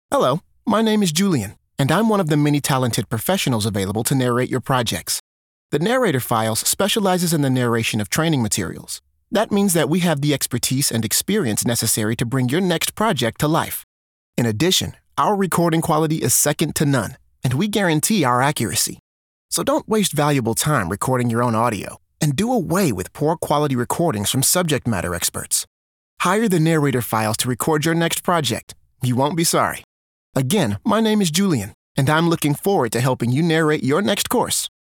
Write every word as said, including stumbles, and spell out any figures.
Hello, my name is Julian, and I'm one of the many talented professionals available to narrate your projects. The Narrator Files specializes in the narration of training materials. That means that we have the expertise and experience necessary to bring your next project to life. In addition, our recording quality is second to none, and we guarantee our accuracy. So don't waste valuable time recording your own audio, and do away with poor quality recordings from subject matter experts. Hire the Narrator Files to record your next project. You won't be sorry. Again, my name is Julian, and I'm looking forward to helping you narrate your next course.